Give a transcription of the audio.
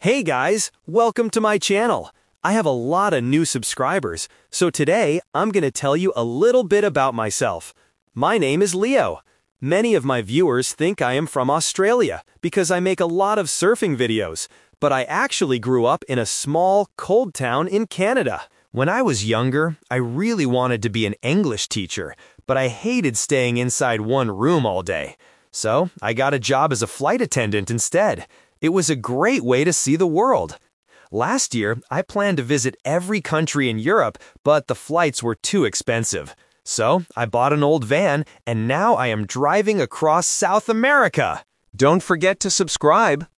Hey guys, welcome to my channel. I have a lot of new subscribers, so today I'm going to tell you a little bit about myself. My name is Leo. Many of my viewers think I am from Australia because I make a lot of surfing videos, but I actually grew up in a small, cold town in Canada. When I was younger, I really wanted to be an English teacher, but I hated staying inside one room all day. So I got a job as a flight attendant instead. It was a great way to see the world. Last year, I planned to visit every country in Europe, but the flights were too expensive. So I bought an old van, and now I am driving across South America. Don't forget to subscribe.